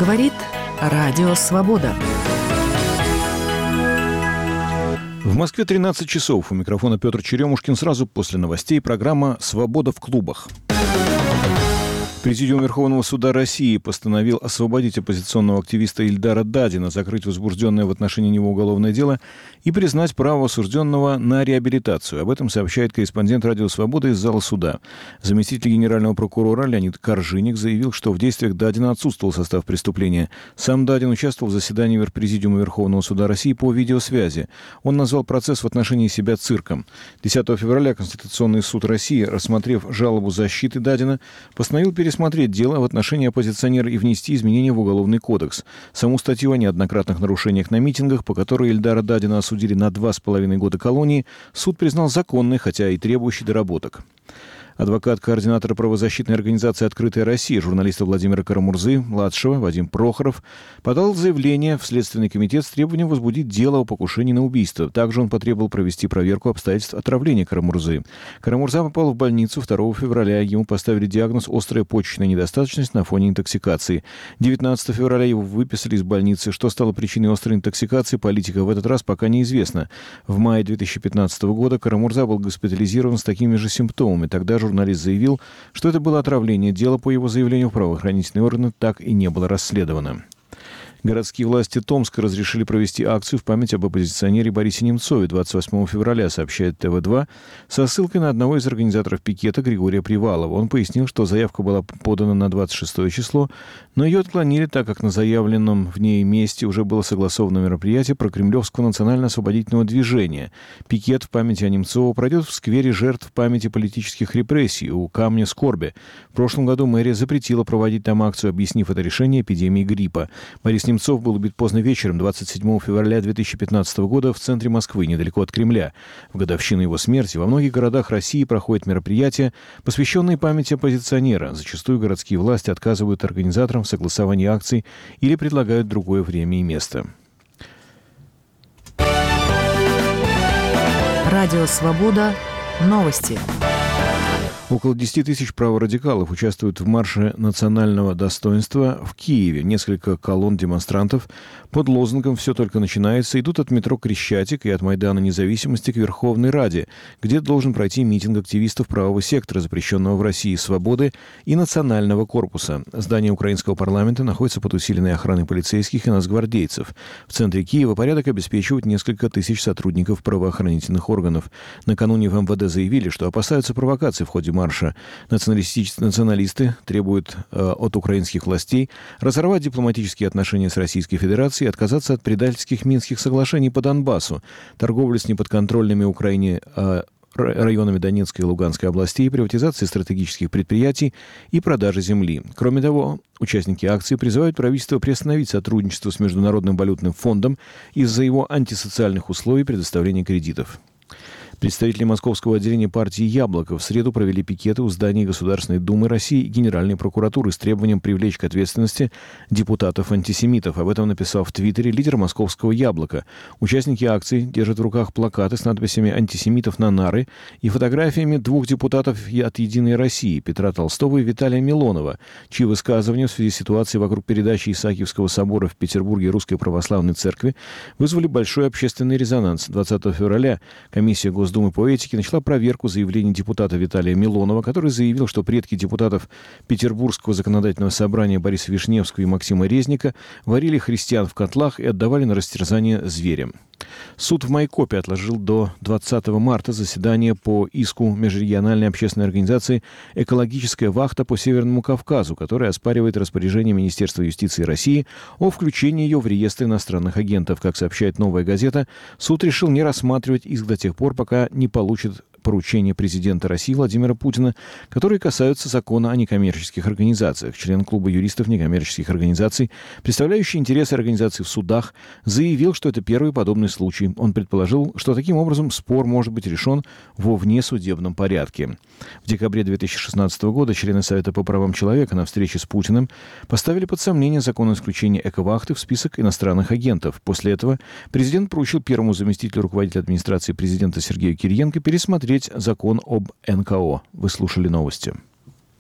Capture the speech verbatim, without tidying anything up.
Говорит Радио Свобода. В Москве тринадцать часов. У микрофона Петр Черемушкин. Сразу после новостей программа «Свобода в клубах». Президиум Верховного суда России постановил освободить оппозиционного активиста Ильдара Дадина, закрыть возбужденное в отношении него уголовное дело и признать право осужденного на реабилитацию. Об этом сообщает корреспондент «Радио Свобода» из зала суда. Заместитель генерального прокурора Леонид Коржиник заявил, что в действиях Дадина отсутствовал состав преступления. Сам Дадин участвовал в заседании Президиума Верховного суда России по видеосвязи. Он назвал процесс в отношении себя цирком. десятого февраля Конституционный суд России, рассмотрев жалобу защиты Дадина, постановил пересмотреть смотреть дело в отношении оппозиционера и внести изменения в Уголовный кодекс. Саму статью о неоднократных нарушениях на митингах, по которой Ильдара Дадина осудили на два с половиной года колонии, суд признал законной, хотя и требующей доработок. Адвокат координатора правозащитной организации «Открытая Россия», журналиста Владимира Карамурзы-младшего, Вадим Прохоров, подал заявление в Следственный комитет с требованием возбудить дело о покушении на убийство. Также он потребовал провести проверку обстоятельств отравления Карамурзы. Карамурза попал в больницу второго февраля. Ему поставили диагноз «острая почечная недостаточность» на фоне интоксикации. девятнадцатого февраля его выписали из больницы. Что стало причиной острой интоксикации, политика в этот раз пока неизвестно. В мае две тысячи пятнадцатого года Карамурза был госпитализирован с такими же симптомами. Тогда журналист заявил, что это было отравление. Дело, по его заявлению, в правоохранительные органы так и не было расследовано. Городские власти Томска разрешили провести акцию в память об оппозиционере Борисе Немцове двадцать восьмого февраля, сообщает тэ вэ два, со ссылкой на одного из организаторов пикета Григория Привалова. Он пояснил, что заявка была подана на двадцать шестое число, но ее отклонили, так как на заявленном в ней месте уже было согласовано мероприятие прокремлевского национально-освободительного движения. Пикет в памяти о Немцове пройдет в сквере жертв памяти политических репрессий у Камня Скорби. В прошлом году мэрия запретила проводить там акцию, объяснив это решение эпидемией гриппа. Борис Немцов был убит поздно вечером двадцать седьмого февраля две тысячи пятнадцатого года в центре Москвы, недалеко от Кремля. В годовщину его смерти во многих городах России проходят мероприятия, посвященные памяти оппозиционера. Зачастую городские власти отказывают организаторам в согласовании акций или предлагают другое время и место. Радио Свобода. Новости. Около десяти тысяч праворадикалов участвуют в марше национального достоинства в Киеве. Несколько колонн демонстрантов под лозунгом «Все только начинается» идут от метро Крещатик и от Майдана Независимости к Верховной Раде, где должен пройти митинг активистов правого сектора, запрещенного в России «Свободы» и Национального корпуса. Здание украинского парламента находится под усиленной охраной полицейских и нацгвардейцев. В центре Киева порядок обеспечивают несколько тысяч сотрудников правоохранительных органов. Накануне в эм вэ дэ заявили, что опасаются провокаций в ходе марша. Националисты требуют э, от украинских властей разорвать дипломатические отношения с Российской Федерацией и отказаться от предательских Минских соглашений по Донбассу, торговли с неподконтрольными Украине э, районами Донецкой и Луганской областей, приватизации стратегических предприятий и продажи земли. Кроме того, участники акции призывают правительство приостановить сотрудничество с Международным валютным фондом из-за его антисоциальных условий предоставления кредитов. Представители московского отделения партии «Яблоко» в среду провели пикеты у зданий Государственной Думы России и Генеральной прокуратуры с требованием привлечь к ответственности депутатов-антисемитов. Об этом написал в Твиттере лидер московского «Яблока». Участники акции держат в руках плакаты с надписями «Антисемитов на нары» и фотографиями двух депутатов от «Единой России» Петра Толстого и Виталия Милонова, чьи высказывания в связи с ситуацией вокруг передачи Исаакиевского собора в Петербурге Русской Православной Церкви вызвали большой общественный резонанс. двадцатого февраля комиссия Госдумы Думы по этике начала проверку заявлений депутата Виталия Милонова, который заявил, что предки депутатов Петербургского законодательного собрания Бориса Вишневского и Максима Резника варили христиан в котлах и отдавали на растерзание зверям. Суд в Майкопе отложил до двадцатого марта заседание по иску межрегиональной общественной организации «Экологическая вахта по Северному Кавказу», которая оспаривает распоряжение Министерства юстиции России о включении ее в реестр иностранных агентов. Как сообщает «Новая газета», суд решил не рассматривать иск до тех пор, пока не получит поручения президента России Владимира Путина, которые касаются закона о некоммерческих организациях. Член клуба юристов некоммерческих организаций, представляющий интересы организаций в судах, заявил, что это первый подобный случай. Он предположил, что таким образом спор может быть решен во внесудебном порядке. В декабре две тысячи шестнадцатого года члены Совета по правам человека на встрече с Путиным поставили под сомнение закон о исключении эковахты в список иностранных агентов. После этого президент поручил первому заместителю руководителя администрации президента Сергею Кириенко пересмотреть закон об эн ка о. Вы слушали новости.